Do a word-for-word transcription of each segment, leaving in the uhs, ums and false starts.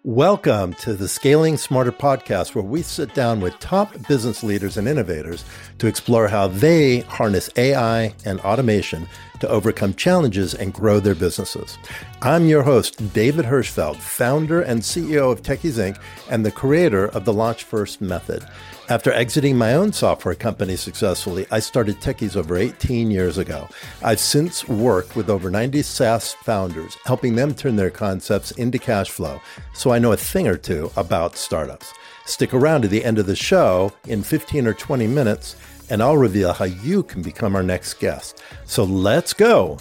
Welcome to the Scaling Smarter podcast, where we sit down with top business leaders and innovators to explore how they harness A I and automation to overcome challenges and grow their businesses. I'm your host, David Hirschfeld, founder and C E O of Techies Incorporated and the creator of the Launch First method. After exiting my own software company successfully, I started Techies over eighteen years ago. I've since worked with over ninety SaaS founders, helping them turn their concepts into cash flow, so I know a thing or two about startups. Stick around to the end of the show in fifteen or twenty minutes, and I'll reveal how you can become our next guest. So let's go.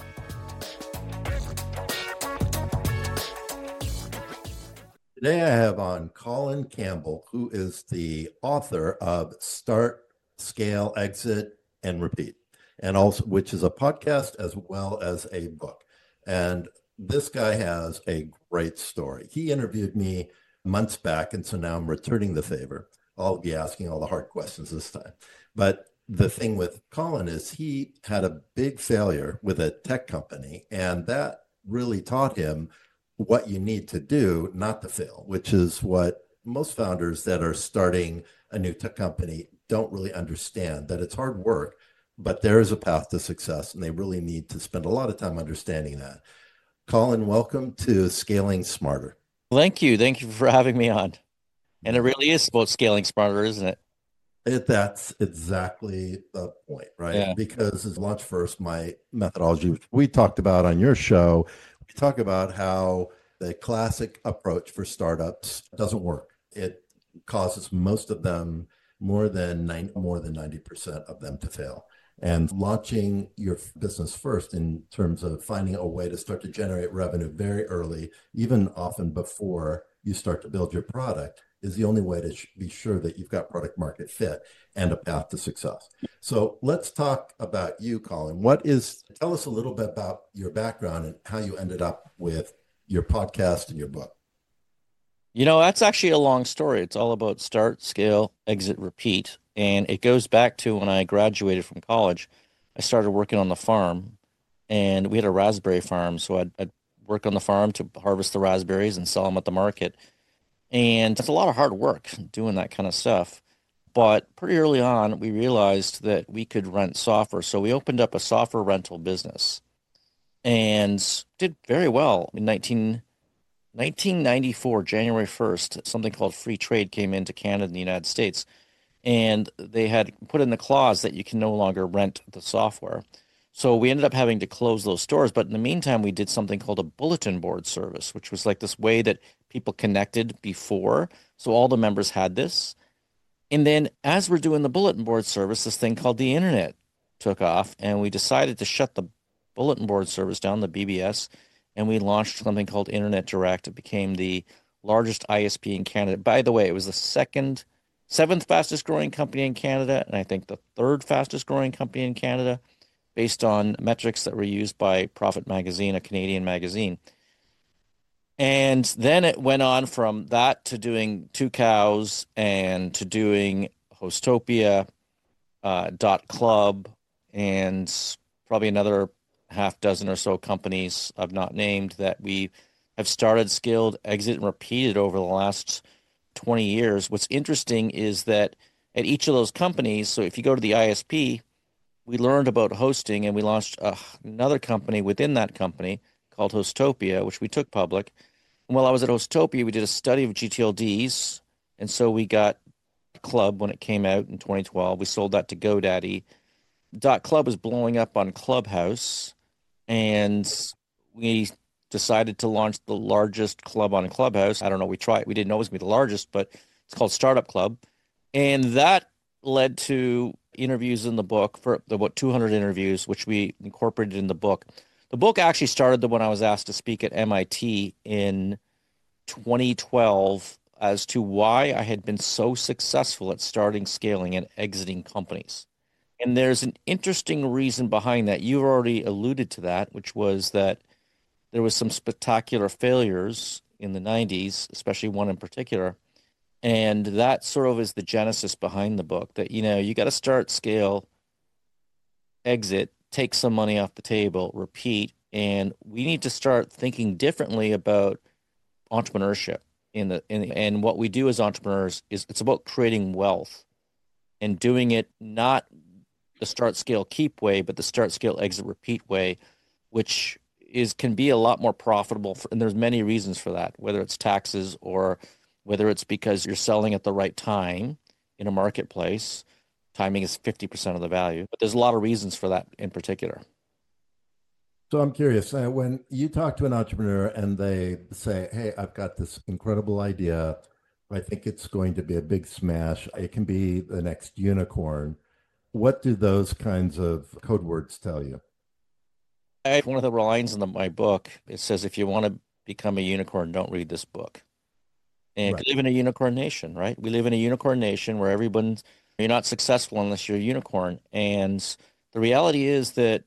Today I have on Colin Campbell, who is the author of Start, Scale, Exit, and Repeat, and also which is a podcast as well as a book. And this guy has a great story. He interviewed me months back, and so now I'm returning the favor. I'll be asking all the hard questions this time. But the thing with Colin is he had a big failure with a tech company, and that really taught him what you need to do not to fail, which is what most founders that are starting a new tech company don't really understand, that it's hard work, but there is a path to success, and they really need to spend a lot of time understanding that. Colin, welcome to Scaling Smarter. Thank you. Thank you for having me on. And it really is about scaling smarter, isn't it? It, that's exactly the point, right? Yeah. Because as Launch First, my methodology, which we talked about on your show, we talk about how the classic approach for startups doesn't work. It causes most of them, more than nine, more than ninety percent of them, to fail. And launching your business first in terms of finding a way to start to generate revenue very early, even often before you start to build your product, is the only way to be sure that you've got product market fit and a path to success. So let's talk about you, Colin. What is, tell us a little bit about your background and how you ended up with your podcast and your book. You know, that's actually a long story. It's all about start, scale, exit, repeat. And it goes back to when I graduated from college. I started working on the farm, and we had a raspberry farm. So I'd, I'd work on the farm to harvest the raspberries and sell them at the market. And it's a lot of hard work doing that kind of stuff. But pretty early on, we realized that we could rent software. So we opened up a software rental business and did very well. In nineteen, nineteen ninety-four, January first, something called free trade came into Canada and the United States. And they had put in the clause that you can no longer rent the software. So we ended up having to close those stores. But in the meantime, we did something called a bulletin board service, which was like this way that people connected before. So all the members had this. And then as we're doing the bulletin board service, this thing called the internet took off, and we decided to shut the bulletin board service down, the B B S, and we launched something called Internet Direct. It became the largest I S P in Canada. By the way, it was the second, seventh fastest growing company in Canada, and I think the third fastest growing company in Canada, based on metrics that were used by Profit Magazine, a Canadian magazine. And then it went on from that to doing Two Cows and to doing Hostopia, uh, Dot Club, and probably another half dozen or so companies I've not named that we have started, scaled, exit, and repeated over the last twenty years. What's interesting is that at each of those companies, so if you go to the I S P, we learned about hosting, and we launched uh, another company within that company called Hostopia, which we took public. And while I was at Hostopia, we did a study of G T L Ds, and so we got Club when it came out in twenty twelve. We sold that to GoDaddy. Dot Club was blowing up on Clubhouse, and we decided to launch the largest club on Clubhouse. I don't know, we tried, we didn't know it was going to be the largest, but it's called Startup Club. And that led to interviews in the book, for about two hundred interviews, which we incorporated in the book. The book actually started when I was asked to speak at M I T in twenty twelve as to why I had been so successful at starting, scaling, and exiting companies. And there's an interesting reason behind that. You've already alluded to that, which was that there was some spectacular failures in the nineties, especially one in particular. And that sort of is the genesis behind the book, that, you know, you got to start, scale, exit, take some money off the table, repeat. And we need to start thinking differently about entrepreneurship. in the in the, and what we do as entrepreneurs is it's about creating wealth and doing it not the start, scale, keep way, but the start, scale, exit, repeat way, which is can be a lot more profitable for, and there's many reasons for that, whether it's taxes or whether it's because you're selling at the right time in a marketplace. Timing is fifty percent of the value, but there's a lot of reasons for that in particular. So I'm curious, uh, when you talk to an entrepreneur and they say, "Hey, I've got this incredible idea. I think it's going to be a big smash. It can be the next unicorn." What do those kinds of code words tell you? I have one of the lines in the, my book. It says, "If you want to become a unicorn, don't read this book." And Right. we live in a unicorn nation, right? We live in a unicorn nation where everyone's you're not successful unless you're a unicorn. And the reality is that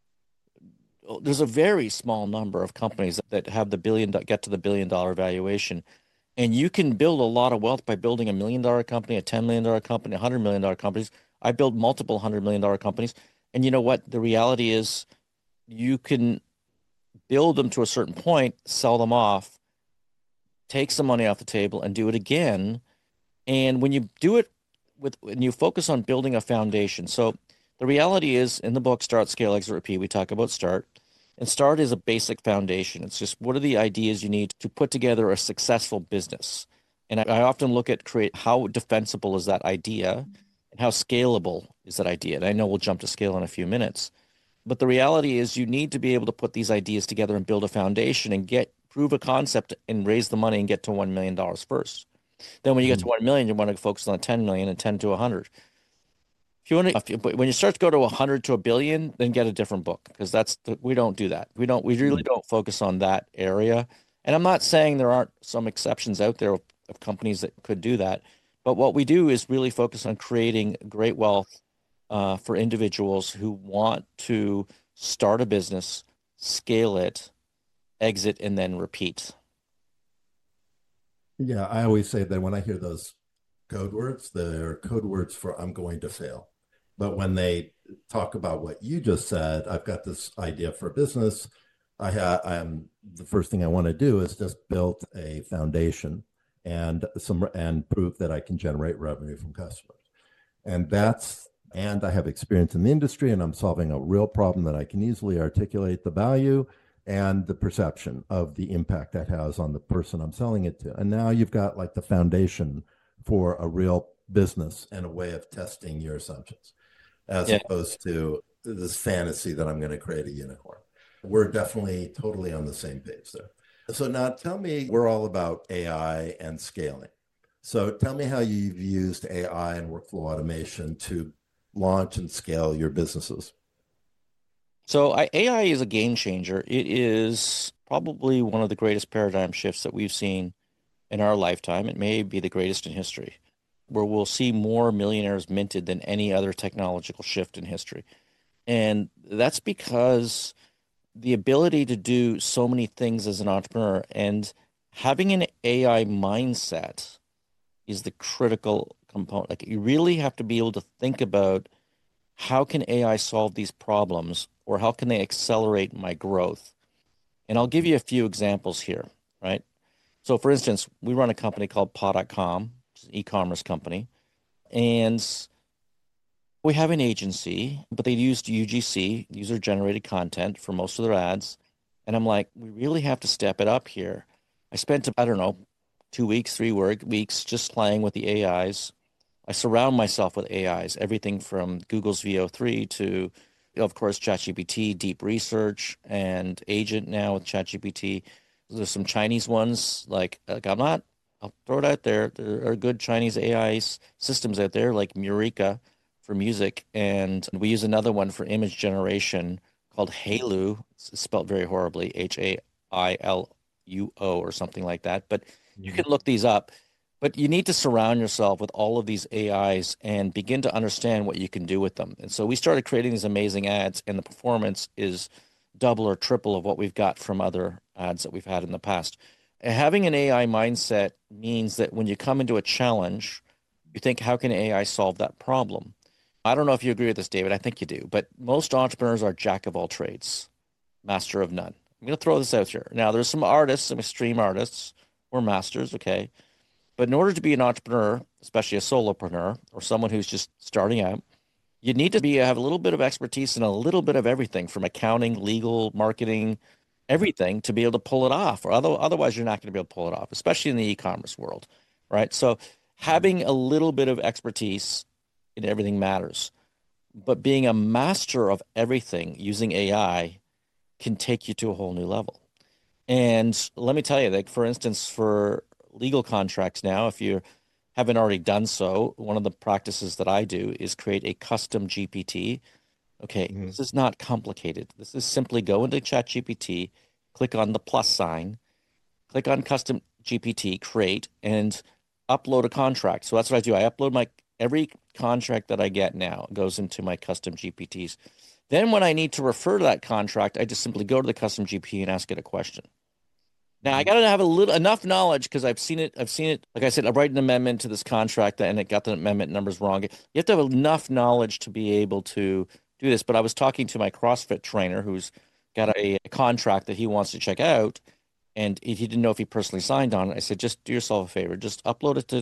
oh, there's a very small number of companies that have the billion get to the billion dollar valuation. And you can build a lot of wealth by building a million dollar company, a ten million dollar company, a hundred million dollar companies. I built multiple hundred million dollar companies. And you know what? The reality is you can build them to a certain point, sell them off, take some money off the table, and do it again. And when you do it with, when you focus on building a foundation. So the reality is in the book, Start, Scale, Exit, Repeat, we talk about start. And start is a basic foundation. It's just what are the ideas you need to put together a successful business? And I, I often look at create how defensible is that idea and how scalable is that idea. And I know we'll jump to scale in a few minutes. But the reality is you need to be able to put these ideas together and build a foundation and get prove a concept and raise the money and get to one million dollars first. Then when you get to Mhm. one million, you want to focus on ten million and ten to one hundred. If you want to, if you, but when you start to go to one hundred to a billion, then get a different book because that's the, we don't do that. We don't, we really don't focus on that area. And I'm not saying there aren't some exceptions out there of, of companies that could do that, but what we do is really focus on creating great wealth uh, for individuals who want to start a business, scale it, exit, and then repeat. Yeah, I always say that when I hear those code words, they're code words for I'm going to fail. But when they talk about what you just said, I've got this idea for a business. I have I'm the first thing I want to do is just build a foundation and some and prove that I can generate revenue from customers. And that's and I have experience in the industry and I'm solving a real problem that I can easily articulate the value and the perception of the impact that has on the person I'm selling it to. And now you've got like the foundation for a real business and a way of testing your assumptions, as Yeah. opposed to this fantasy that I'm going to create a unicorn. We're definitely totally on the same page there. So now tell me, we're all about A I and scaling. So tell me how you've used A I and workflow automation to launch and scale your businesses. So I, A I is a game changer. It is probably one of the greatest paradigm shifts that we've seen in our lifetime. It may be the greatest in history, where we'll see more millionaires minted than any other technological shift in history. And that's because the ability to do so many things as an entrepreneur and having an A I mindset is the critical component. Like you really have to be able to think about how can A I solve these problems or how can they accelerate my growth? And I'll give you a few examples here, right? So for instance, we run a company called paw dot com, which is an e-commerce company, and we have an agency, but they used U G C, user generated content for most of their ads. And I'm like, we really have to step it up here. I spent, I don't know, two weeks, three work weeks just playing with the A Is. I surround myself with A Is, everything from Google's V O three to, of course, ChatGPT, Deep Research, and Agent now with ChatGPT. There's some Chinese ones, like, like I'm not, I'll throw it out there. There are good Chinese A I systems out there, like Murica for music. And we use another one for image generation called Hailuo. It's spelled very horribly, H A I L U O or something like that. But you can Mhm. look these up. But you need to surround yourself with all of these A Is and begin to understand what you can do with them. And so we started creating these amazing ads, and the performance is double or triple of what we've got from other ads that we've had in the past. And having an A I mindset means that when you come into a challenge, you think, how can A I solve that problem? I don't know if you agree with this, David. I think you do. But most entrepreneurs are jack of all trades, master of none. I'm going to throw this out here. Now, there's some artists, some extreme artists or masters, okay? But in order to be an entrepreneur, especially a solopreneur or someone who's just starting out, you need to be have a little bit of expertise in a little bit of everything from accounting, legal, marketing, everything to be able to pull it off. Or other, otherwise, you're not going to be able to pull it off, especially in the e-commerce world, right? So having a little bit of expertise in everything matters. But being a master of everything using A I can take you to a whole new level. And let me tell you, like for instance, for legal contracts now, if you haven't already done so, one of the practices that I do is create a custom G P T. Okay, Mhm. this is not complicated. This is simply go into ChatGPT, click on the plus sign, click on custom G P T, create, and upload a contract. So that's what I do. I upload my every contract that I get now goes into my custom G P Ts. Then when I need to refer to that contract, I just simply go to the custom G P T and ask it a question. Now I Mhm. got to have a little enough knowledge because I've seen it. I've seen it. Like I said, I write an amendment to this contract and it got the amendment numbers wrong. You have to have enough knowledge to be able to do this. But I was talking to my CrossFit trainer who's got a, a contract that he wants to check out, and he didn't know if he personally signed on it. I said, just do yourself a favor, just upload it to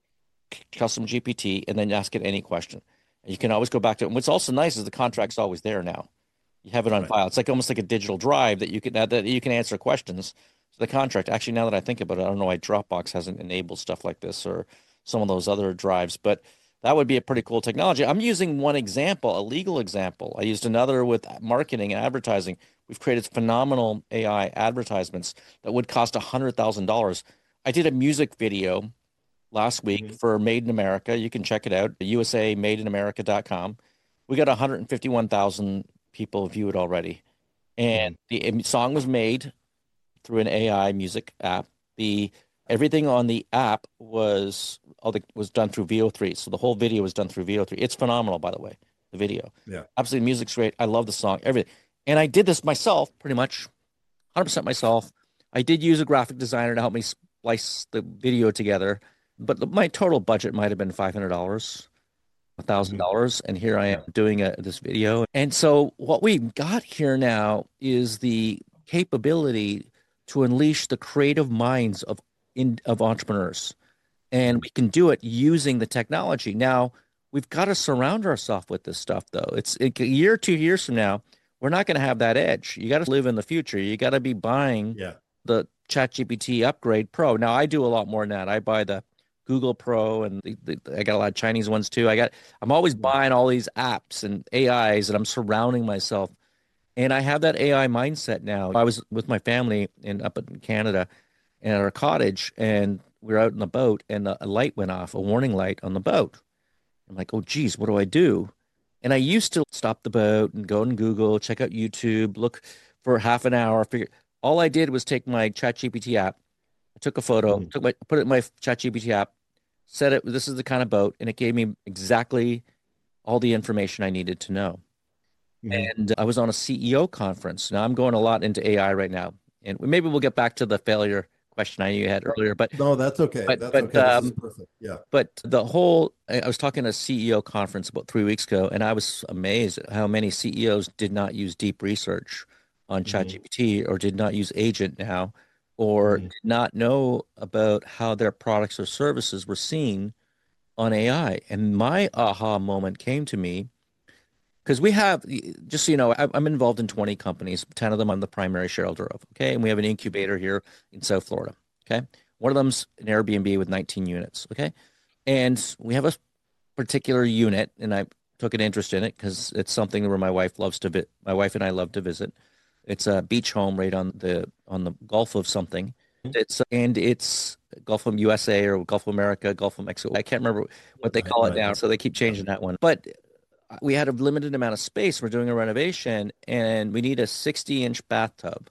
custom G P T and then ask it any question. And you can always go back to it. And what's also nice is the contract's always there now. You have it on Right. file. It's like almost like a digital drive that you can that you can answer questions to the contract. Actually, now that I think about it, I don't know why Dropbox hasn't enabled stuff like this or some of those other drives, but that would be a pretty cool technology. I'm using one example, a legal example. I used another with marketing and advertising. We've created phenomenal A I advertisements that would cost one hundred thousand dollars. I did a music video last week Mhm. for Made in America. You can check it out, U S A made in america dot com. We got one hundred fifty-one thousand people view it already. And Mhm. the song was made through an A I music app. The everything on the app was all the was done through V O three. So the whole video was done through V O three. It's phenomenal, by the way, the video. Yeah. Absolutely, music's great. I love the song, everything. And I did this myself, pretty much one hundred percent myself. I did use a graphic designer to help me splice the video together, but the, my total budget might have been five hundred dollars a thousand Mhm. dollars, and here I am Yeah. doing a, this video. And so what we've got here now is the capability to unleash the creative minds of in of entrepreneurs, and Mhm. we can do it using the technology. Now we've got to surround ourselves with this stuff, though. It's it, a year, two years from now, we're not going to have that edge. You got to live in the future. You got to be buying Yeah. the ChatGPT Upgrade Pro. Now I do a lot more than that. I buy the Google Pro, and the, the, I got a lot of Chinese ones too. I got I'm always Mhm. buying all these apps and A Is, and I'm surrounding myself. And I have that A I mindset now. I was with my family in up in Canada in our cottage, and we were out in the boat, and a, a light went off, a warning light on the boat. I'm like, oh, geez, what do I do? And I used to stop the boat and go on Google, check out YouTube, look for half an hour. Figure all I did was take my ChatGPT app, I took a photo, Mhm. took my put it in my ChatGPT app, said it. This is the kind of boat, and it gave me exactly all the information I needed to know. Mhm. And I was on a C E O conference. Now I'm going a lot into A I right now, and maybe we'll get back to the failure question I you had earlier. But No, that's okay. but That's but okay. This is um, perfect. Yeah. but the whole I I was talking at a C E O conference about three weeks ago, and I was amazed at how many C E Os did not use deep research on Mhm. ChatGPT or did not use Agent now or Mhm. did not know about how their products or services were seen on A I. And my aha moment came to me because we have, just so you know, I- I'm involved in twenty companies. ten of them I'm the primary shareholder of. Okay. And we have an incubator here in South Florida. Okay. One of them's an Airbnb with nineteen units. Okay. And we have a particular unit, and I took an interest in it because it's something where my wife loves to visit. My wife and I love to visit. It's a beach home right on the on the Gulf of something. It's and it's Gulf of U S A or Gulf of America, Gulf of Mexico. I can't remember what they Right. call it Right. now, so they keep Yeah. changing that one. But we had a limited amount of space. We're doing a renovation, and we need a sixty inch bathtub.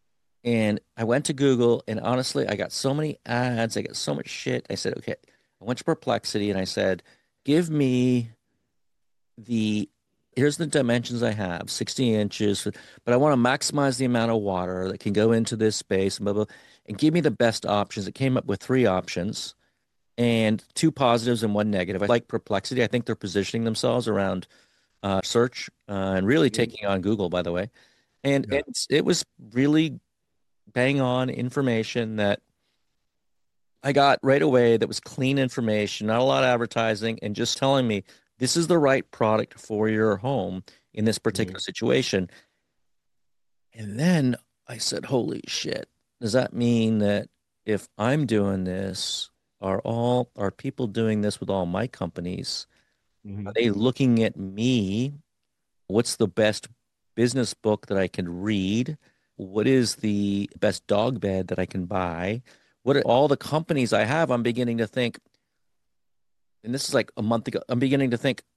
And I went to Google, and honestly, I got so many ads. I got so much shit. I said, okay. I went to Perplexity, and I said, give me the here's the dimensions I have, sixty inches, but I want to maximize the amount of water that can go into this space, blah, blah, and give me the best options. It came up with three options and two positives and one negative. I like Perplexity. I think they're positioning themselves around uh, search uh, and really Mhm. taking on Google, by the way. And, and Yeah. it was really bang on information that I got right away that was clean information, not a lot of advertising, and just telling me this is the right product for your home in this particular Mhm. situation. And then I said, holy shit, does that mean that if I'm doing this, are all are people doing this with all my companies? Are Mhm. they looking at me? What's the best business book that I can read? What is the best dog bed that I can buy? What are all the companies I have? I'm beginning to think, and this is like a month ago, I'm beginning to think,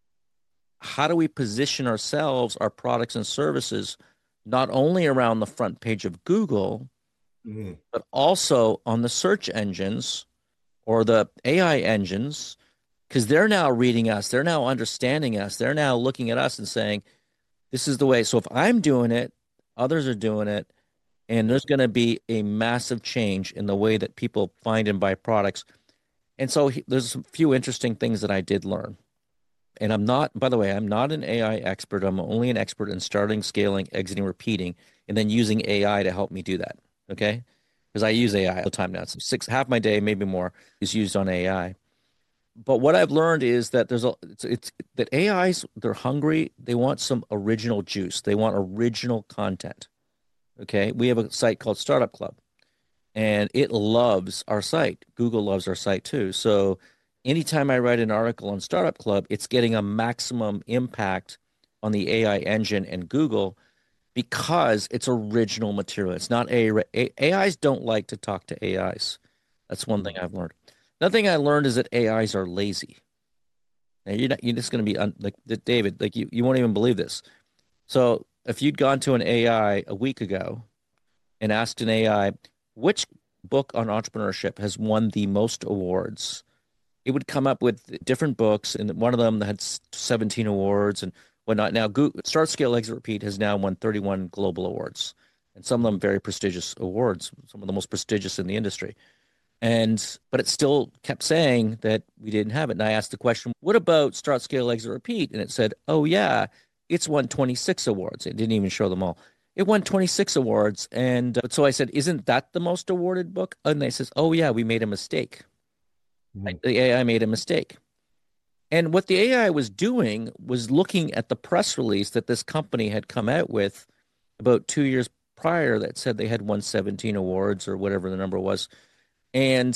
how do we position ourselves, our products and services, not only around the front page of Google, Mhm. but also on the search engines or the A I engines? Because they're now reading us, they're now understanding us, they're now looking at us and saying, this is the way. So if I'm doing it, others are doing it, and Yeah. there's going to be a massive change in the way that people find and buy products. And so he, there's a few interesting things that I did learn. And I'm not, by the way, I'm not an A I expert. I'm only an expert in starting, scaling, exiting, repeating, and then using A I to help me do that. Okay. Because I use A I all the time now. So six, half my day, maybe more, is used on A I. But what I've learned is that there's a, it's, it's that A Is, they're hungry. They want some original juice. They want original content. Okay. We have a site called Startup Club, and it loves our site. Google loves our site too. So anytime I write an article on Startup Club, it's getting a maximum impact on the A I engine and Google because it's original material. It's not a, A Is don't like to talk to A Is. That's one thing Mhm. I've learned. Another thing I learned is that A Is are lazy. Now you're not, you're just going to be un, like David, like you, you won't even believe this. So if you'd gone to an A I a week ago and asked an A I, which book on entrepreneurship has won the most awards, it would come up with different books, and one of them had seventeen awards and whatnot. Now, Google, Start, Scale, Exit, Repeat has now won thirty-one global awards, and some of them very prestigious awards, some of the most prestigious in the industry. And but it still kept saying that we didn't have it. And I asked the question, what about Start, Scale, Exit, Repeat? And it said, oh yeah, it's won twenty-six awards. It didn't even show them all. It won twenty-six awards. And uh, so I said, isn't that the most awarded book? And they says, oh yeah, we made a mistake. Mhm. The A I made a mistake. And what the A I was doing was looking at the press release that this company had come out with about two years prior that said they had won seventeen awards or whatever the number was. And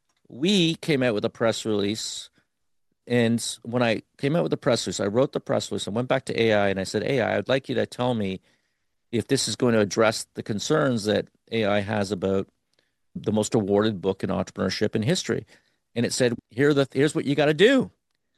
we came out with a press release. And when I came out with the press release, I wrote the press release. I went back to A I and I said, A I, I'd like you to tell me if this is going to address the concerns that A I has about the most awarded book in entrepreneurship in history. And it said, Here the here's what you got to do.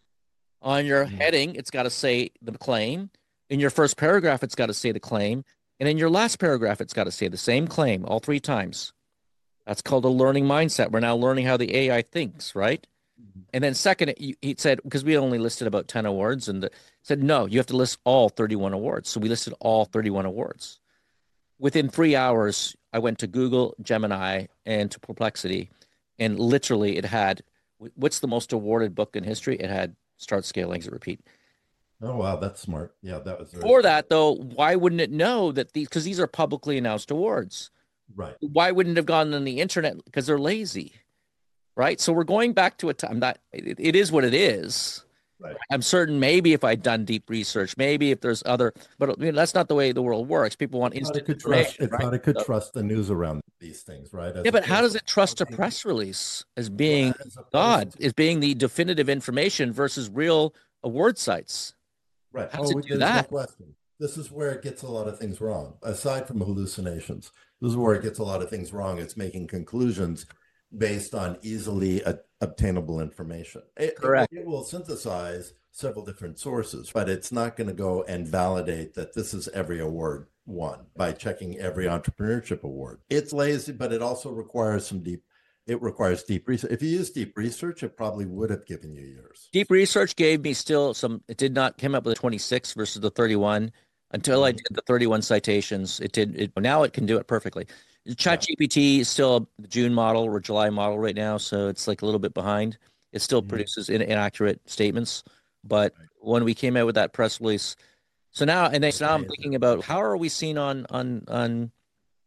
On your Mhm. heading, it's got to say the claim. In your first paragraph, it's got to say the claim. And in your last paragraph, it's got to say the same claim all three times. That's called a learning mindset. We're now learning how the A I thinks, right? Mhm. And then second, he said, because we only listed about ten awards, and the, said, no, you have to list all thirty-one awards. So we listed all thirty-one awards. Within three hours, I went to Google, Gemini, and to Perplexity, and literally it had, what's the most awarded book in history? It had Start, Scale, Exit, Repeat. Oh wow, that's smart. Yeah, that was very For smart. that, though, why wouldn't it know that these, because these are publicly announced awards? Right. Why wouldn't it have gone on the internet? Because they're lazy, right? So we're going back to a time that it, it is what it is. Right. I'm certain maybe if I'd done deep research, maybe if there's other, but I mean, that's not the way the world works. People want It thought it instant could trust. information, It right? thought it could So, trust the news around these things, right? yeah, As but how opposed does to it trust a trusting, press release as well, being as opposed God, to as being the definitive information versus real award sites? right. How does Oh, it do there's no that? question. This is where it gets a lot of things wrong. Aside from hallucinations, this is where it gets a lot of things wrong. It's making conclusions based on easily a- obtainable information. It, it will Correct. it will synthesize several different sources, but it's not going to go and validate that this is every award won by checking every entrepreneurship award. It's lazy, but it also requires some deep. It requires deep research. If you use deep research, it probably would have given you yours. Deep research gave me still some, it did not come up with a twenty-six versus the thirty-one until I Mhm. did the thirty-one citations. It did, it, now it can do it perfectly. Yeah. ChatGPT is still the June model or July model right now, so it's like a little bit behind. It still Mhm. produces in, inaccurate statements. But Right. when we came out with that press release, so now, and then, It so now I'm made thinking the about how are we seen on, on, on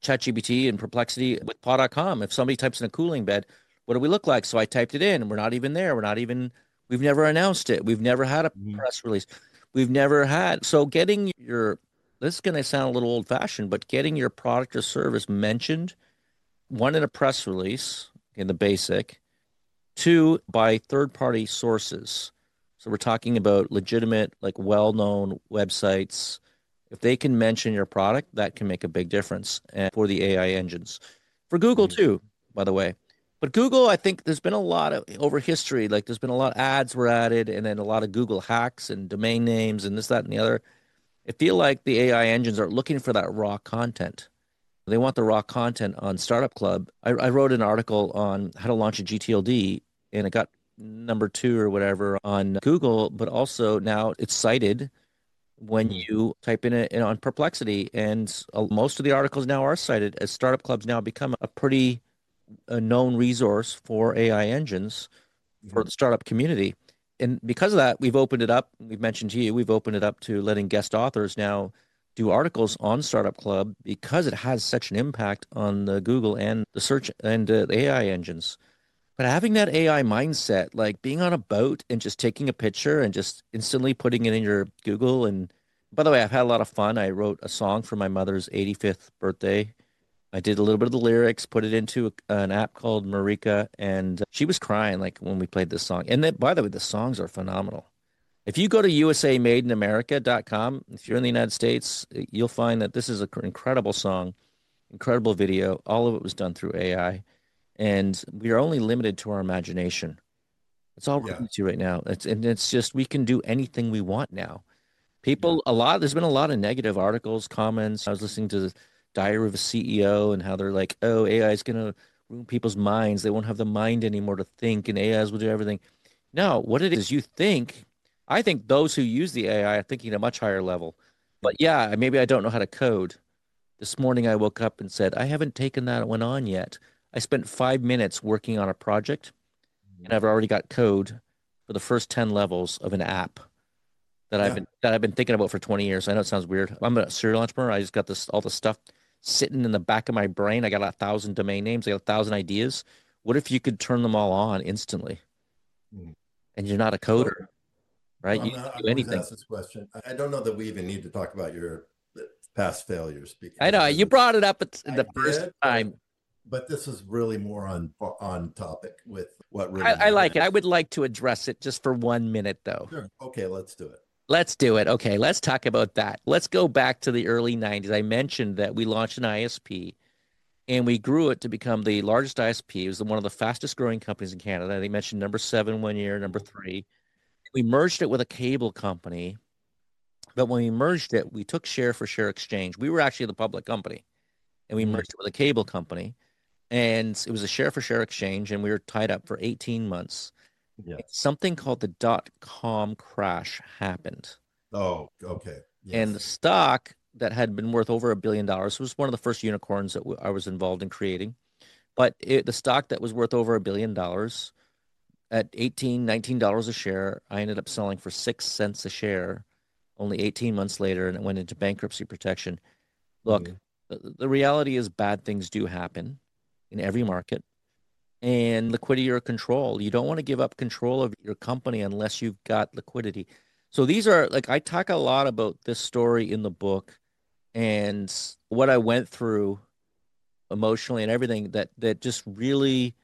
ChatGPT and Perplexity with paw dot com. If somebody types in a cooling bed, what do we look like? So I typed it in, and we're not even there. We're not even, we've never announced it. We've never had a Mhm. press release. We've never had. So getting your, this is going to sound a little old fashioned, but getting your product or service mentioned, one in a press release in the basic, two by third party sources. So we're talking about legitimate, like well known websites. If they can mention your product, that can make a big difference and for the A I engines. For Google Mhm. too, by the way. But Google, I think there's been a lot of over history, like there's been a lot of ads were added and then a lot of Google hacks and domain names and this, that, and the other. I feel like the A I engines are looking for that raw content. They want the raw content on Startup Club. I, I wrote an article on how to launch a G T L D, and it got number two or whatever on Google, but also now it's cited when Mhm. you type in it on Perplexity. And uh, most of the articles now are cited as Startup Club's now become a pretty uh, known resource for A I engines for Mhm. the startup community. And because of that, we've opened it up. We've mentioned to you, we've opened it up to letting guest authors now do articles on Startup Club because it has such an impact on the Google and the search and uh, the A I engines. But having that A I mindset, like being on a boat and just taking a picture and just instantly putting it in your Google. And by the way, I've had a lot of fun. I wrote a song for my mother's eighty-fifth birthday. I did a little bit of the lyrics, put it into a, an app called Marika, and she was crying like when we played this song. And then, by the way, the songs are phenomenal. If you go to U S A made in America dot com, if you're in the United States, you'll find that this is an incredible song, incredible video. All of it was done through A I, and we are only limited to our imagination. That's all we're Yeah. limited to right now. It's, and it's just we can do anything we want now. Yeah. People, a lot, there's been a lot of negative articles, comments. I was listening to the Diary of a C E O and how they're like, oh, A I is going to ruin people's minds. They won't have the mind anymore to think, and A Is will do everything. No, what it is, you think, I think those who use the A I are thinking at a much higher level. But yeah, maybe I don't know how to code. This morning I woke up and said, I haven't taken that one on yet. I spent five minutes working on a project, and Mhm. I've already got code for the first ten levels of an app that I've Yeah. been that I've been thinking about for twenty years. I know it sounds weird. I'm a serial entrepreneur. I just got this all the stuff sitting in the back of my brain. I got a thousand domain names. I got a thousand ideas. What if you could turn them all on instantly Mhm. and you're not a So coder, right? You I'm, can I'm do always anything. asked this question. I I don't know that we even need to talk about your past failures I know because you brought it up at I the first did, but time. but this is really more on on topic with what really I, I like it. I matters. would like to address it just for one minute, though. Sure. Okay, let's do it. Let's do it. Okay, let's talk about that. Let's go back to the early nineties. I mentioned that we launched an I S P and we grew it to become the largest I S P. It was one of the fastest growing companies in Canada. They mentioned number seven one year, number three. We merged it with a cable company, but when we merged it, we took share for share exchange. We were actually the public company, and we Mhm. merged it with a cable company, and it was a share for share exchange, and we were tied up for eighteen months. Yeah. Something called the dot com crash happened, Oh, okay. and the Yes. stock that had been worth over a billion dollars was one of the first unicorns that w- I was involved in creating. But it, the stock that was worth over a billion dollars at eighteen, nineteen dollars a share, I ended up selling for six cents a share only eighteen months later, and it went into bankruptcy protection. Look, Mhm. the, the reality is bad things do happen in every market, and liquidity or control. You don't want to give up control of your company unless you've got liquidity. So these are like I talk a lot about this story in the book and what I went through emotionally and everything that that just really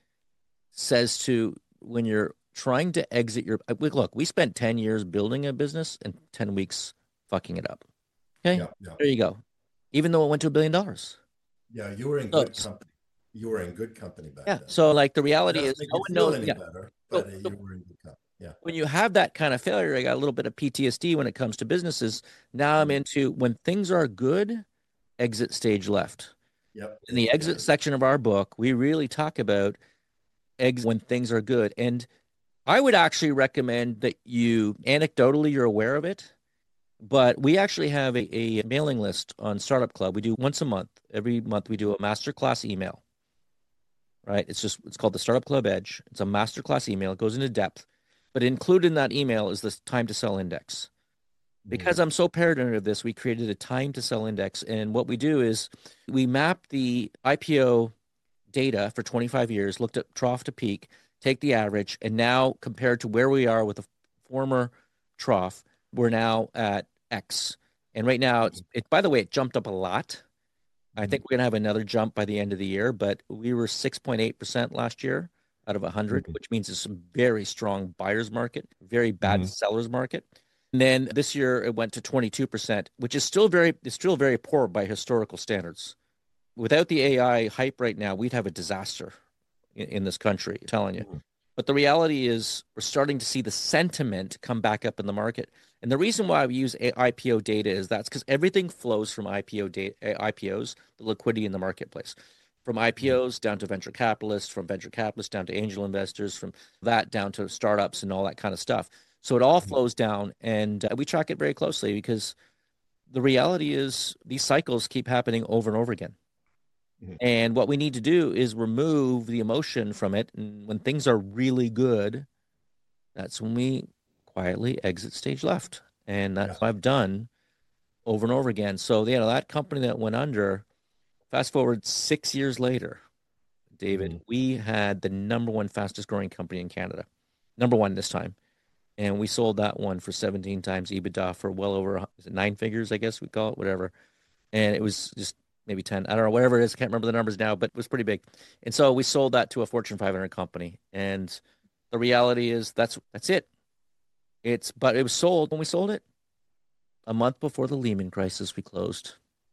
says to when you're trying to exit your look, we spent ten years building a business and ten weeks fucking it up. Okay. Yeah. Yeah. There you go. Even though it went to a billion dollars. Yeah. You were in So good company. You were in good company back yeah. then. So like the reality is Doesn't make no you one feel knows. any Yeah. better, but So, uh, so you were in good company. Yeah. when you have that kind of failure, I got a little bit of P T S D when it comes to businesses. Now I'm Mhm. into when things are good, exit stage left. Yep. In the Yeah. exit section of our book, we really talk about exit when things are good. And I would actually recommend that you, anecdotally, you're aware of it, but we actually have a, a mailing list on Startup Club. We do once a month. Every month we do a masterclass email, right? It's just, it's called the Startup Club Edge. It's a masterclass email. It goes into depth, but included in that email is this time to sell index. Mhm. Because I'm so paranoid of this, we created a time to sell index. And what we do is we map the I P O data for twenty-five years, looked at trough to peak, take the average, and now compared to where we are with a former trough, we're now at X. And right now, it's it. By the way, it jumped up a lot. I Mhm. think we're gonna have another jump by the end of the year, but we were six point eight percent last year out of one hundred, Mhm. which means it's a very strong buyer's market, very bad Mhm. seller's market. And then this year it went to twenty-two percent, which is still very, it's still very poor by historical standards. Without the A I hype right now, we'd have a disaster in, in this country, I'm telling you. Mhm. But the reality is, we're starting to see the sentiment come back up in the market. And the reason why we use I P O data is that's because everything flows from I P O data, I P Os, the liquidity in the marketplace, from Mhm. I P Os down to venture capitalists, from venture capitalists down to angel investors, from that down to startups and all that kind of stuff. So it all Mhm. flows down, and uh, we track it very closely because the reality is these cycles keep happening over and over again. Mhm. And what we need to do is remove the emotion from it. And when things are really good, that's when we quietly exit stage left. And that's Yeah. what I've done over and over again. So, you know, that company that went under, fast forward six years later, David, Mhm. we had the number one fastest growing company in Canada, number one this time. And we sold that one for seventeen times EBITDA for well over is it nine figures, I guess we call it, whatever. And it was just maybe ten, I don't know, whatever it is. I can't remember the numbers now, but it was pretty big. And so we sold that to a Fortune five hundred company. And the reality is that's that's it. It's but it was sold when we sold it a month before the Lehman crisis. We closed,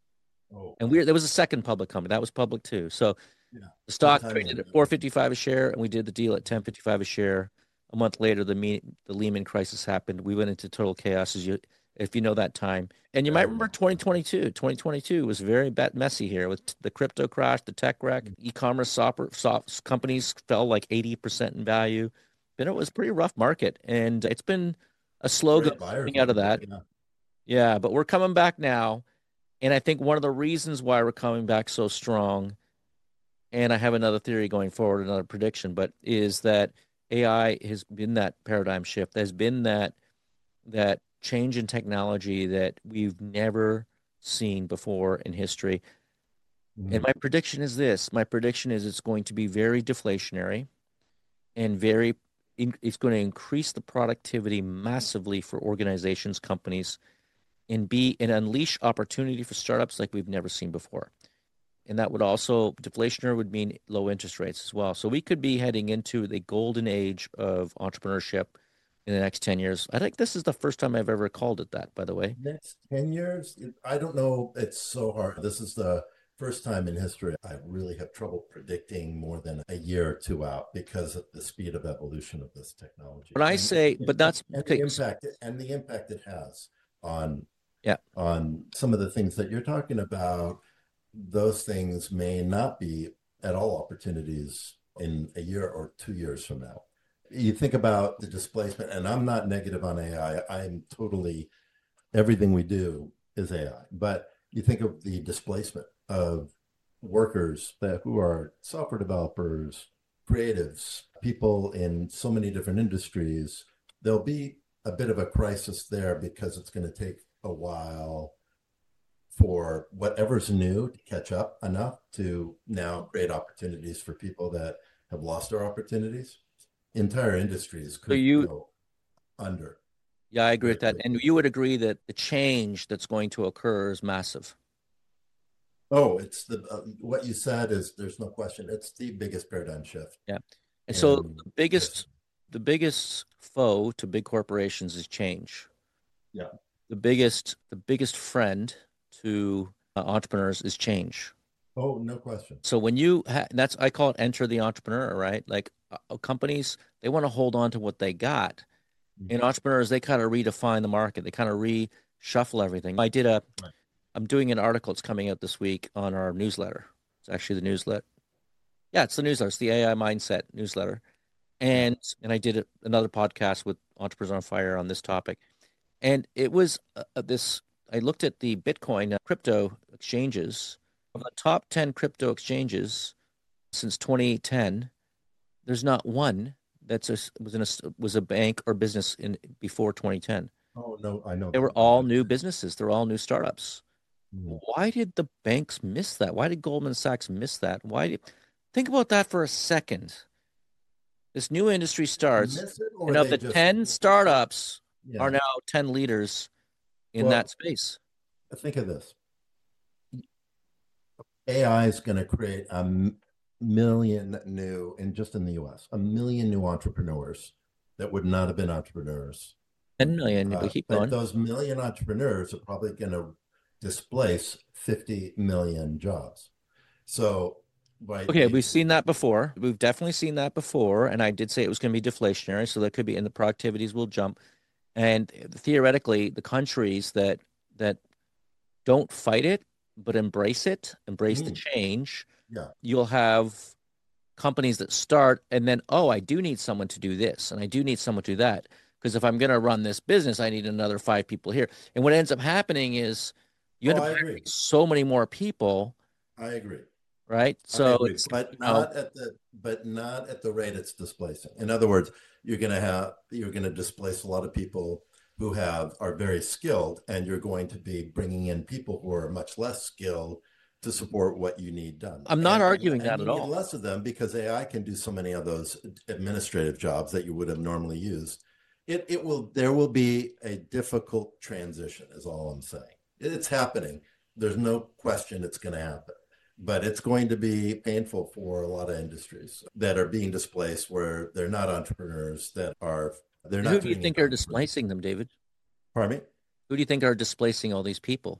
Oh, and wow. we there was a second public company that was public too. So Yeah. the Good stock timing. traded at four fifty-five a share, and we did the deal at ten fifty-five a share. A month later, the me the Lehman crisis happened. We went into total chaos, as you if you know that time. And you might Very remember well. twenty twenty-two. twenty twenty-two was very bad, messy here with the crypto crash, the tech wreck, e-commerce software, soft companies fell like eighty percent in value. But it was a pretty rough market, and it's been a slow go Great buyer's coming out of market. that. Yeah. Yeah, but we're coming back now. And I think one of the reasons why we're coming back so strong, and I have another theory going forward, another prediction, but is that A I has been that paradigm shift. There's been that that change in technology that we've never seen before in history. And Mhm. my prediction is this. My prediction is it's going to be very deflationary and very it's going to increase the productivity massively for organizations, companies, and be and unleash opportunity for startups like we've never seen before. And that would also, deflationary would mean low interest rates as well. So we could be heading into the golden age of entrepreneurship in the next ten years. I think this is the first time I've ever called it that, by the way. Next ten years, I don't know. It's so hard. This is the first time in history I really have trouble predicting more than a year or two out because of the speed of evolution of this technology When I and say, but that's and the okay. impact and the impact it has on Yeah. on some of the things that you're talking about. Those things may not be at all opportunities in a year or two years from now. You think about the displacement, and I'm not negative on A I. I'm totally everything we do is A I. But you think of the displacement of workers that who are software developers, creatives, people in so many different industries, there'll be a bit of a crisis there because it's going to take a while for whatever's new to catch up enough to now create opportunities for people that have lost their opportunities. Entire industries So could you, go under yeah, I agree very with that. And quickly. you would agree that the change that's going to occur is massive. Oh, it's the uh, what you said is there's no question. It's the biggest paradigm shift Yeah. And so in the history. biggest, the biggest foe to big corporations is change. Yeah. The biggest, the biggest friend to uh, entrepreneurs is change. Oh, no question. So when you ha that's I call it enter the entrepreneur, right? Like uh, companies, they want to hold on to what they got. Mhm. And entrepreneurs, they kind of redefine the market. They kind of reshuffle everything. I did a, Right. I'm doing an article. It's coming out this week on our newsletter. It's actually the newsletter. Yeah, it's the newsletter. It's the A I Mindset newsletter. Yeah. And and I did a, another podcast with Entrepreneurs on Fire on this topic. And it was uh, uh, this. I looked at the Bitcoin uh, crypto exchanges. Of the top ten crypto exchanges since twenty ten, there's not one that's a, was in a was a bank or business in before twenty ten. Oh no, I know They were that. I all have. new businesses. They're all new startups. Mm. Why did the banks miss that? Why did Goldman Sachs miss that? Why did think about that for a second. This new industry starts, Miss it, or and of they the just, ten startups are yeah. now ten leaders in that Well, space. think of this. A I is going to create a m- million new, and just in the U S, a million new entrepreneurs that would not have been entrepreneurs. ten million, Uh, but keep but going. those million entrepreneurs are probably going to displace fifty million jobs. So, right, Okay, they, we've seen that before. We've definitely seen that before. And I did say it was going to be deflationary. So that could be, and the productivities will jump. And theoretically, the countries that that don't fight it, but embrace it, embrace the mm, change, yeah, you'll have companies that start and then, oh, I do need someone to do this and I do need someone to do that. Because if I'm going to run this business, I need another five people here. And what ends up happening is you oh, end up I hiring agree. so many more people, I agree. right? I So agree, it's, but you know, not at the but not at the rate it's displacing. In other words, you're going to have you're going to displace a lot of people who have are very skilled, and you're going to be bringing in people who are much less skilled to support what you need done. I'm not And arguing and that you at need all. less of them because A I can do so many of those administrative jobs that you would have normally used. It it will there will be a difficult transition, is all I'm saying. It's happening. There's no question it's going to happen, but it's going to be painful for a lot of industries that are being displaced where they're not entrepreneurs that are they're And who not do you doing think are enough for them. displacing them, David? Pardon me? Who do you think are displacing all these people?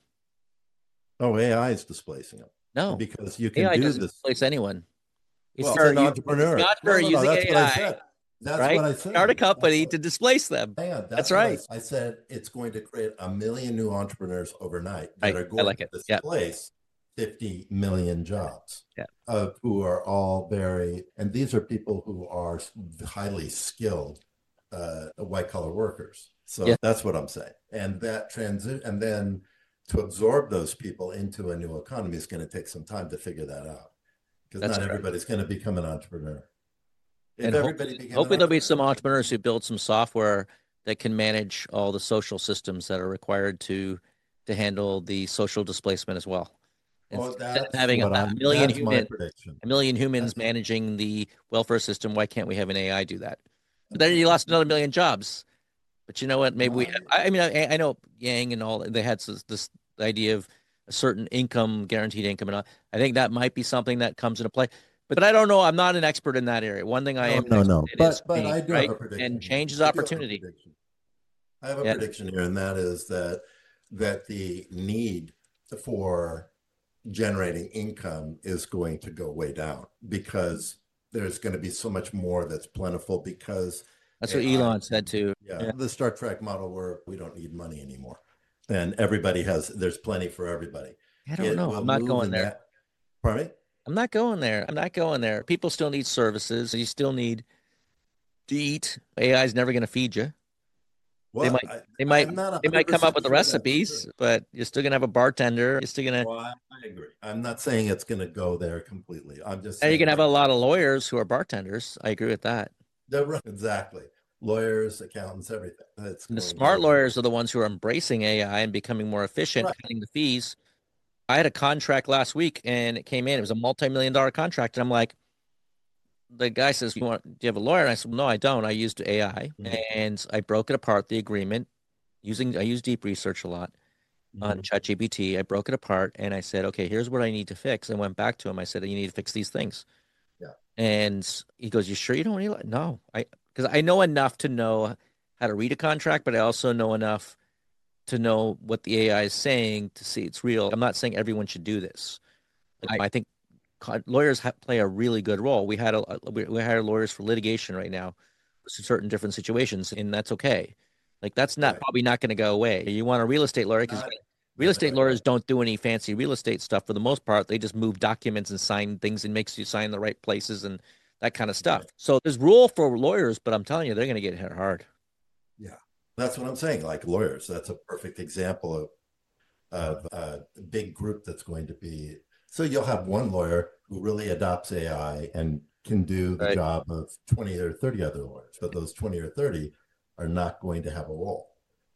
Oh, A I is displacing them No, because you can A I do doesn't this. displace anyone. It's Well, the it's an you, it's the entrepreneur. No, entrepreneur no, no. using That's what I A I, said. That's what right? I Start a said. That's company what, to displace them. hang on. That's That's what I, right. I said. It's going to create a million new entrepreneurs overnight that Right. are I going like to it. Yeah. displace fifty million jobs Yeah. of who are all very, and these are people who are highly skilled uh, white collar workers. Yeah. So that's what I'm saying. And that transit, and then to absorb those people into a new economy is going to take some time to figure that out because That's not correct. everybody's going to become an entrepreneur. If And everybody hopefully, became an hopefully there'll be some entrepreneur, entrepreneurs who build some software that can manage all the social systems that are required to to handle the social displacement as well. oh, Instead of that's having a, what a I'm. million That's my human, prediction. a million humans That's managing the welfare system, why can't we have an A I do that? But then you lost another million jobs. But you know what? Maybe we. well, I, I mean, I, I know Yang and all. They had this, this idea of a certain income, guaranteed income, and all. I think that might be something that comes into play. But, but I don't know. I'm not an expert in that area. One thing I no, am an no, expert no. in is But but change, I do have right? a prediction And here. change is I do have a opportunity. prediction. I have a Yeah, prediction here, and that is that that the need for generating income is going to go way down because there's going to be so much more that's plentiful because that's what A I Elon said can, too. yeah, Yeah, the Star Trek model where we don't need money anymore. And everybody has, there's plenty for everybody. I don't It know. will I'm not move going in there. that. Pardon me? I'm not going there. I'm not going there. People still need services. You still need to eat. A I is never going to feed you. They Well, might, I, they might, I'm not they might come up one hundred percent with the sure that's true. recipes, but you're still gonna have a bartender. You're still gonna, Well, I, I agree. I'm not saying it's going to go there completely. I'm just and you're saying gonna have that a lot of lawyers who are bartenders. I agree with that. they're right. Exactly. Lawyers, accountants, everything. That's And the going smart to, lawyers are the ones who are embracing A I and becoming more efficient, right. cutting the fees. I had a contract last week and it came in. It was a multi-million dollar contract, and I'm like, the guy says, "You want? Do you have a lawyer?" And I said, "No, I don't. I used A I and I broke it apart, the agreement using I use deep research a lot on Mm-hmm. ChatGPT. I broke it apart and I said, okay, here's what I need to fix. I went back to him. I said, you need to fix these things. Yeah. And he goes, you sure you don't need? No, I because I know enough to know how to read a contract, but I also know enough to know what the A I is saying to see it's real. I'm not saying everyone should do this. I, I think lawyers ha play a really good role. We had a we, we hire lawyers for litigation right now, for certain different situations, and that's okay. Like that's not Right. probably not going to go away. You want a real estate lawyer because Not, real that's estate right. lawyers don't do any fancy real estate stuff for the most part. They just move documents and sign things and makes you sign the right places and that kind of stuff. Right. So there's rule for lawyers, but I'm telling you, they're going to get hit hard. Yeah. That's what I'm saying. Like lawyers, that's a perfect example of, of a big group that's going to be. So you'll have one lawyer who really adopts A I and can do the Right. job of twenty or thirty other lawyers, but those twenty or thirty are not going to have a role.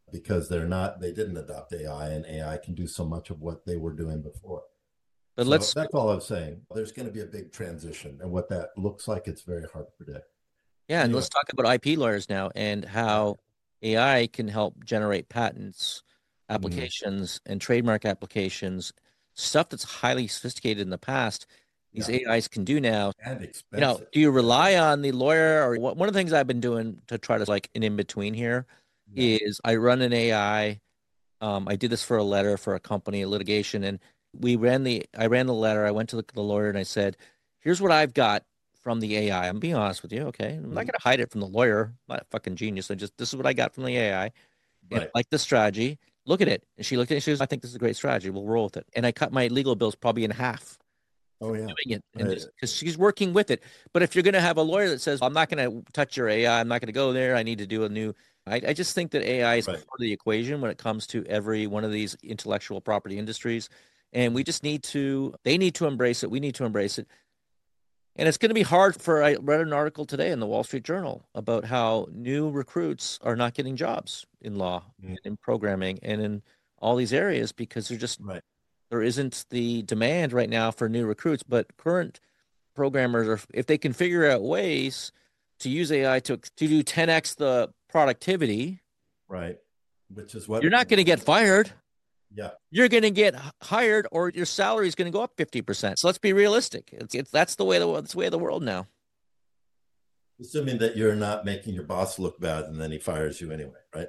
because they're not, they didn't adopt A I, and A I can do so much of what they were doing before. But So let's, that's all I was saying. There's going to be a big transition, and what that looks like, it's very hard to predict. yeah, and Anyway, let's talk about I P lawyers now and yeah. how A I can help generate patents, Mhm. applications, and trademark applications, stuff that's highly sophisticated in the past. These Yeah, A Is can do now. and You know, expensive. do you Yeah, rely on the lawyer or what? One of the things I've been doing to try to like an in between here yeah, is I run an A I. Um, I did this for a letter for a company, a litigation, and we ran the. I ran the letter. I went to the, the lawyer and I said, "Here's what I've got from the A I. I'm being honest with you, okay? I'm not mhm. going to hide it from the lawyer. I'm not a fucking genius. I just this is what I got from the A I, and I Right. like the strategy. Look at it." And she looked at it. And she goes, "I think this is a great strategy. We'll roll with it." And I cut my legal bills probably in half Oh yeah. doing it, and Uh, just because she's working with it. But if you're going to have a lawyer that says, "I'm not going to touch your A I. I'm not going to go there. I need to do a new," I, I just think that A I is part right. of the equation when it comes to every one of these intellectual property industries, and we just need to. They need to embrace it. We need to embrace it. And it's going to be hard for. I read an article today in the Wall Street Journal about how new recruits are not getting jobs in law, Mhm. in programming, and in all these areas because they're just Right. there isn't the demand right now for new recruits. But current programmers are if they can figure out ways to use A I to to do ten x the productivity, Right. Which is you're what, not going to get fired. yeah. You're going to get hired, or your salary is going to go up fifty percent. So let's be realistic. It's, it's that's the way the that's the way of the world now. Assuming that you're not making your boss look bad and then he fires you anyway, right?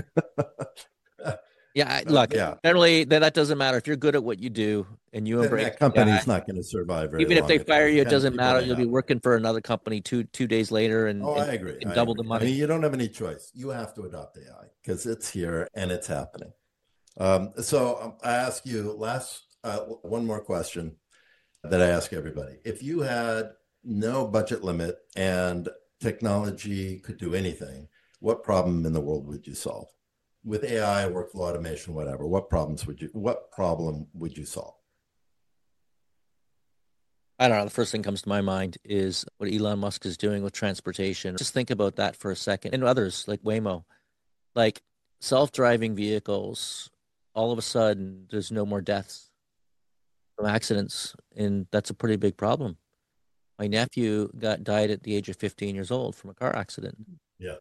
Yeah, Uh, look, yeah. generally that that doesn't matter if you're good at what you do and you Then embrace. that Yeah, company's not going to survive very even if long they if that's fire the you, it kind of doesn't people matter. they You'll be have. working for another company two two days later, and, Oh, and I agree. and I double the agree. I money. mean, you don't have any choice. You have to adopt A I because it's here and it's happening. Um, so um, I ask you last uh, one more question that I ask everybody. If you had no budget limit and technology could do anything, what problem in the world would you solve? With A I, workflow automation, whatever, what problems would you, what problem would you solve? I don't know. The first thing comes to my mind is what Elon Musk is doing with transportation. Just think about that for a second. And others like Waymo, like self-driving vehicles, all of a sudden there's no more deaths from accidents. And that's a pretty big problem. My nephew got died at the age of fifteen years old from a car accident. Yeah.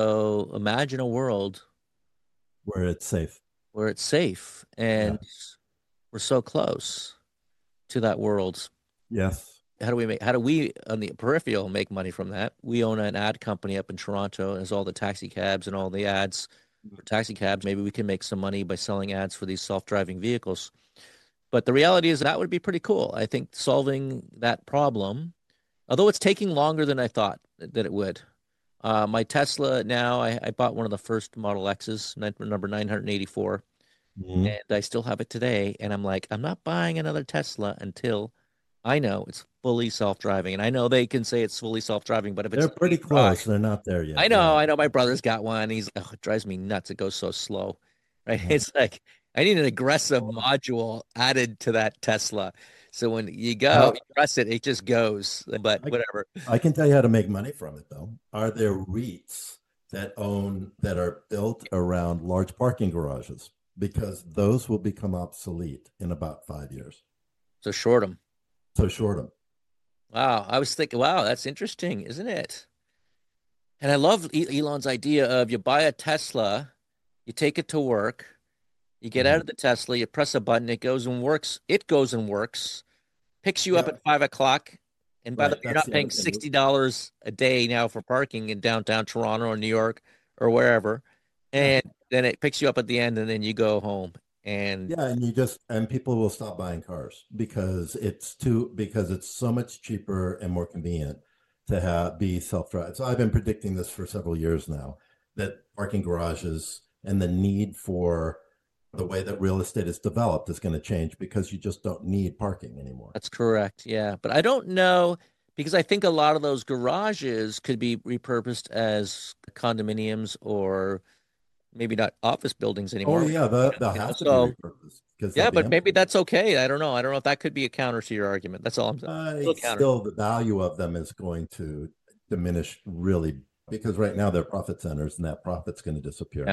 So imagine a world Where it's safe. where it's safe Yeah. and we're so close to that world. Yes. How do we make how do we on the peripheral make money from that? We own an ad company up in Toronto, and there's all the taxi cabs and all the ads for taxi cabs. Maybe we can make some money by selling ads for these self-driving vehicles. But the reality is that would be pretty cool. I think solving that problem, although it's taking longer than I thought that it would. Uh, my Tesla now, I, I bought one of the first Model X's, number nine hundred eighty-four, Mhm. and I still have it today. And I'm like, I'm not buying another Tesla until I know it's fully self-driving. And I know they can say it's fully self-driving, but if it's They're letting pretty me drive, close. They're not there yet. I know, Yeah. I know my brother's got one. He's oh, it drives me nuts. It goes so slow, right? Yeah. It's like I need an aggressive module added to that Tesla. So when you go, How, you press it, it just goes. But I, whatever. I can tell you how to make money from it, though. Are there REITs that own that are built around large parking garages? Because those will become obsolete in about five years. So short them. So short them. Wow. I was thinking, wow, that's interesting, isn't it? And I love E- Elon's idea of you buy a Tesla, you take it to work, you get out Mhm. of the Tesla, you press a button, it goes and works. It goes and works, picks you up Yeah, at five o'clock. And by the right. way, you're That's not the other paying thing. sixty dollars a day now for parking in downtown Toronto or New York or wherever. Yeah, And then it picks you up at the end and then you go home. And yeah, and you just and people will stop buying cars because it's too because it's so much cheaper and more convenient to have be self-drive. So I've been predicting this for several years now that parking garages and the need for the way that real estate is developed is going to change because you just don't need parking anymore. that's correct. Yeah. But I don't know because I think a lot of those garages could be repurposed as condominiums or maybe not office buildings Oh anymore. yeah, the, they'll You know, have to be so repurposed because they'll yeah, be but maybe empty. that's okay. I don't know. I don't know if that could be a counter to your argument. That's all I'm saying. Uh, Still a it's counter. still the value of them is going to diminish really because right now they're profit centers and that profit's going to disappear. Yeah.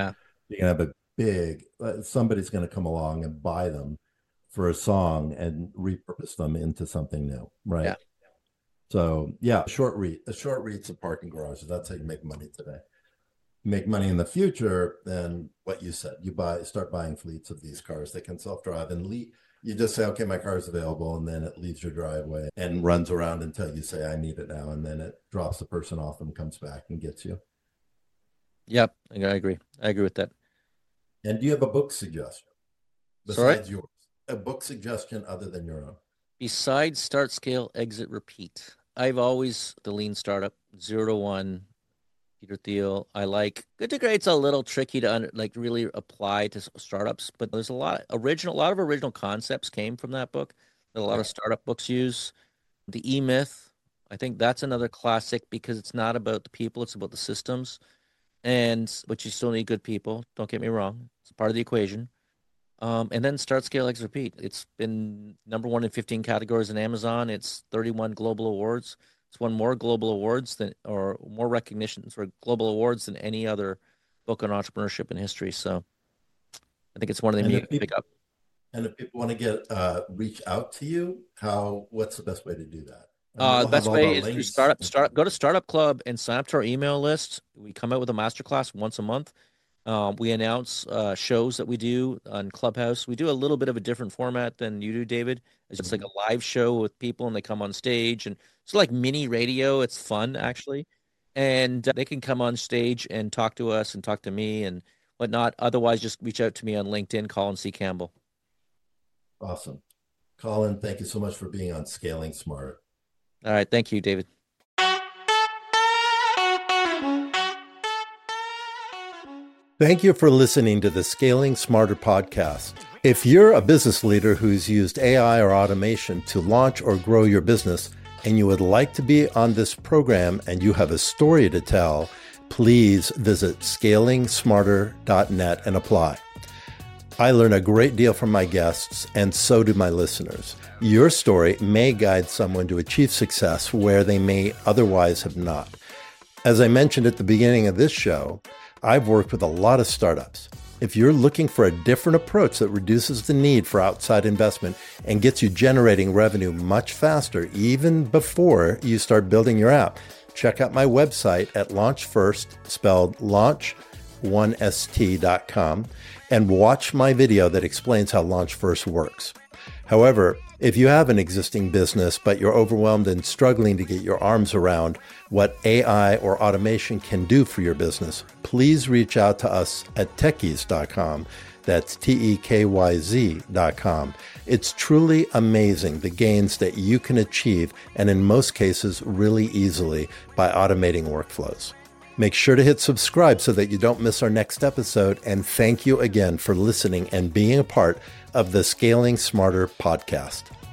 You can have a big, uh, somebody's going to come along and buy them for a song and repurpose them into something new, Yeah. right? So yeah, short read, a short reads of parking garages. That's how you make money today. Make money in the future, then what you said, you buy, start buying fleets of these cars that can self-drive and leave. You just say, okay, my car is available, and then it leaves your driveway and runs around until you say, I need it now, and then it drops the person off and comes back and gets you. Yep. I agree. I agree with that. And do you have a book suggestion Sorry? besides yours? A book suggestion other than your own? Besides start, scale, exit, repeat, I've always the lean startup, zero to one, Peter Thiel. I like Good to Great's a little tricky to under, like really apply to s- startups, but there's a lot original, a lot of original concepts came from that book that a lot of Yeah. startup books use. The E Myth, I think that's another classic because it's not about the people, it's about the systems. And but you still need good people. Don't get me wrong; it's part of the equation. Um, and then start, scale, exit, repeat. It's been number one in fifteen categories in Amazon. It's thirty-one global awards. It's won more global awards than, or more recognitions for global awards than any other book on entrepreneurship in history. So I think it's one of them And you if can pick people up. and if people want to get uh reach out to you, how what's the best way to do that? And Uh, the we'll have best all the way is through links. startup. Start go to Startup Club and sign up to our email list. We come out with a masterclass once a month. Um, we announce uh, shows that we do on Clubhouse. We do a little bit of a different format than you do, David. It's just like Mhm. a live show with people, and they come on stage, and it's like mini radio. It's fun actually, and uh, they can come on stage and talk to us and talk to me and whatnot. Otherwise, just reach out to me on LinkedIn, Colin C. Campbell. Awesome. Colin, thank you so much for being on Scaling Smart. All right, thank you, David. Thank you for listening to the Scaling Smarter podcast. If you're a business leader who's used A I or automation to launch or grow your business, and you would like to be on this program and you have a story to tell, please visit scaling smarter dot net and apply. I learn a great deal from my guests, and so do my listeners. Your story may guide someone to achieve success where they may otherwise have not. As I mentioned at the beginning of this show, I've worked with a lot of startups. If you're looking for a different approach that reduces the need for outside investment and gets you generating revenue much faster, even before you start building your app, check out my website at LaunchFirst, spelled launch one s t dot com, and watch my video that explains how LaunchFirst works. However, if you have an existing business, but you're overwhelmed and struggling to get your arms around what A I or automation can do for your business, please reach out to us at techies dot com. That's T E K Y Z dot com. It's truly amazing the gains that you can achieve, and in most cases, really easily, by automating workflows. Make sure to hit subscribe so that you don't miss our next episode. And thank you again for listening and being a part of the Scaling Smarter podcast.